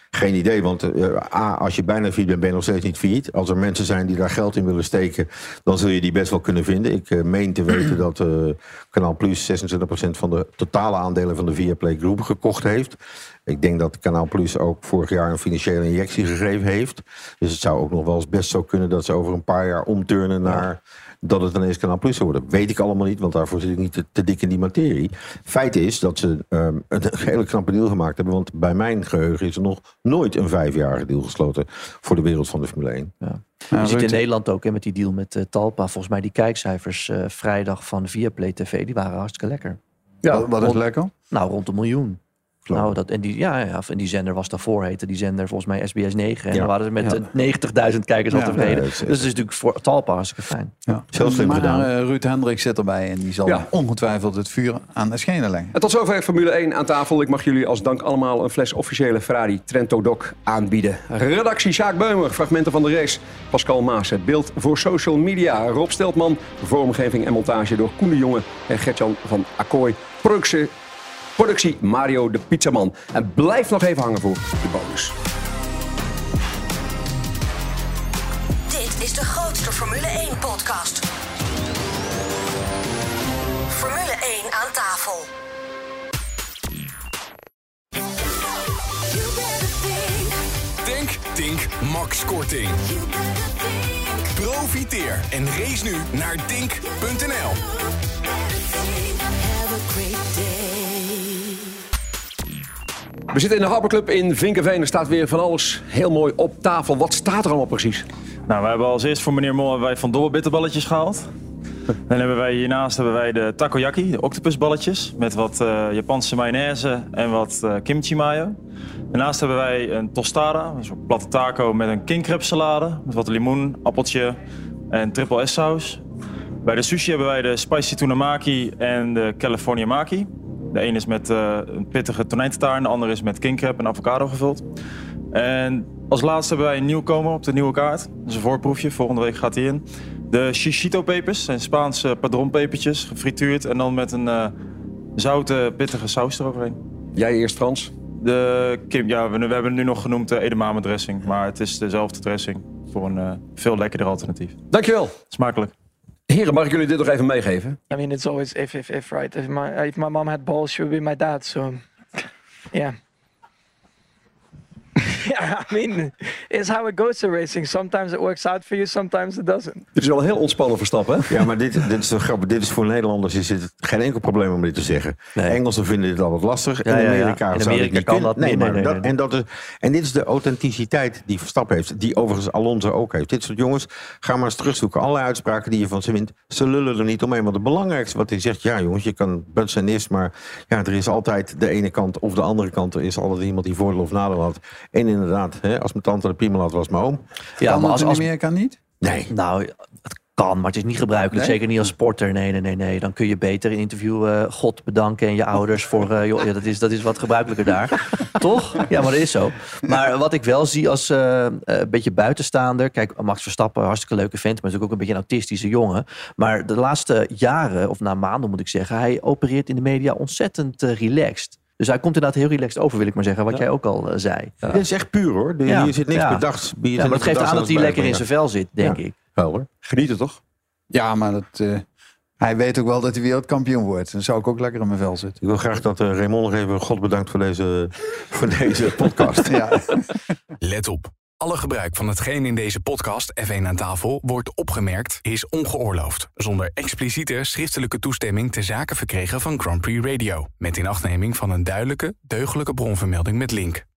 Geen idee, want uh, A, als je bijna failliet bent, ben je nog steeds niet failliet. Als er mensen zijn die daar geld in willen steken, dan zul je die best wel kunnen vinden. Ik uh, meen te weten dat uh, Kanaal Plus zesentwintig procent van de totale aandelen van de Viaplay Groep gekocht heeft. Ik denk dat Kanaal Plus ook vorig jaar een financiële injectie gegeven heeft. Dus het zou ook nog wel eens best zo kunnen dat ze over een paar jaar omturnen naar... Ja. Dat het ineens Kanaal Plus zou worden. Weet ik allemaal niet, want daarvoor zit ik niet te, te dik in die materie. Feit is dat ze um, een hele knappe deal gemaakt hebben. Want bij mijn geheugen is er nog nooit een vijfjarige deal gesloten voor de wereld van de Formule één. Ja. Ja, je ziet in Nederland ook hè, met die deal met uh, Talpa. Volgens mij die kijkcijfers uh, vrijdag van Viaplay T V, die waren hartstikke lekker. Ja, wat is rond, lekker? Nou, rond een miljoen. Nou, dat, en, die, ja, ja, en die zender was daarvoor, heette die zender volgens mij S B S negen. En ja. dan waren ze met ja. negentigduizend kijkers al ja, tevreden. Ja, dus het is natuurlijk voor Talpa hartstikke fijn. Ja. Heel slim gedaan. Maar uh, Ruud Hendricks zit erbij en die zal ja. ongetwijfeld het vuur aan de schenen leggen. En tot zover Formule één aan tafel. Ik mag jullie als dank allemaal een fles officiële Ferrari Trento Doc aanbieden. Redactie Sjaak Beumer, fragmenten van de race. Pascal Maas, het beeld voor social media. Rob Steltman, vormgeving en montage door Koen de Jonge en Gertjan van Akkooi. Productie... Productie Mario de Pizzaman. En blijf nog even hangen voor de bonus. Dit is de grootste Formule één podcast. Formule één aan tafel. Denk, Tink, Max Korting. Profiteer en race nu naar Tink punt n l. We zitten in de Harperclub in Vinkenveen. Er staat weer van alles heel mooi op tafel. Wat staat er allemaal precies? Nou, wij hebben als eerst voor meneer Mol hebben wij van Dobbe bitterballetjes gehaald. Dan hebben wij hiernaast hebben wij de takoyaki, de octopusballetjes. Met wat uh, Japanse mayonaise en wat uh, kimchi mayo. Daarnaast hebben wij een tostada, een soort platte taco met een king crab salade. Met wat limoen, appeltje en triple S saus. Bij de sushi hebben wij de spicy tuna maki en de California maki. De een is met uh, een pittige tonijntartaar en de andere is met king crab en avocado gevuld. En als laatste hebben wij een nieuwkomer op de nieuwe kaart. Dat is een voorproefje, volgende week gaat die in. De shishito-pepers zijn Spaanse padronpepertjes, gefrituurd en dan met een uh, zoute, pittige saus eroverheen. Jij eerst, Frans? De kim, ja, we, we hebben het nu nog genoemd de edamame dressing, maar het is dezelfde dressing voor een uh, veel lekkerder alternatief. Dankjewel. Smakelijk. Heren, mag ik jullie dit nog even meegeven? I mean, it's always if, if, if, right? If my, if my mom had balls, she would be my dad, so... Yeah. Yeah, I mean, it's how it goes to racing. Sometimes it works out for you, sometimes it doesn't. Dit is wel een heel ontspannen Verstappen, hè? Ja, maar dit, dit is zo grappig. Dit is voor Nederlanders is het geen enkel probleem om dit te zeggen. Nee. Engelsen vinden dit altijd lastig. Ja, in Amerika, ja, ja. In Amerika kan dat nee, niet. Maar nee, nee, dat, nee. En, dat is, en dit is de authenticiteit die Verstappen heeft. Die overigens Alonso ook heeft. Dit soort jongens, ga maar eens terugzoeken. Allerlei uitspraken die je van ze wint. Ze lullen er niet omheen. Want het belangrijkste wat hij zegt. Ja jongens, je kan buts en is. Maar ja, er is altijd de ene kant of de andere kant. Er is altijd iemand die voordeel of nadeel had. En inderdaad, hè, als mijn tante de piemel had, was mijn oom. Ja, kan maar als, als in Amerika niet? Nee. Nou, het kan, maar het is niet gebruikelijk. Nee? Zeker niet als sporter. Nee, nee, nee, nee. Dan kun je beter in een interview uh, God bedanken en je ouders voor... Uh, joh, ja, dat, is, dat is wat gebruikelijker daar. Toch? Ja, maar dat is zo. Maar wat ik wel zie als uh, een beetje buitenstaander... Kijk, Max Verstappen, hartstikke leuke vent... maar natuurlijk ook een beetje een autistische jongen. Maar de laatste jaren, of na maanden moet ik zeggen... hij opereert in de media ontzettend uh, relaxed. Dus hij komt inderdaad heel relaxed over, wil ik maar zeggen. Wat ja. jij ook al uh, zei. Ja. Dit is echt puur, hoor. De, ja. Hier zit niks ja. bedacht. Hier ja, maar het geeft aan dat hij lekker in zijn vel zit, denk ja. ik. Wel, hoor. Genieten, toch? Ja, maar dat, uh, hij weet ook wel dat hij wereldkampioen wordt. Dan zou ik ook lekker in mijn vel zitten. Ik wil graag dat uh, Raymond nog even God bedankt voor deze, voor deze podcast. Ja. Let op. Alle gebruik van hetgeen in deze podcast F één aan tafel wordt opgemerkt is ongeoorloofd. Zonder expliciete schriftelijke toestemming ter zake verkregen van Grand Prix Radio. Met inachtneming van een duidelijke, deugdelijke bronvermelding met link.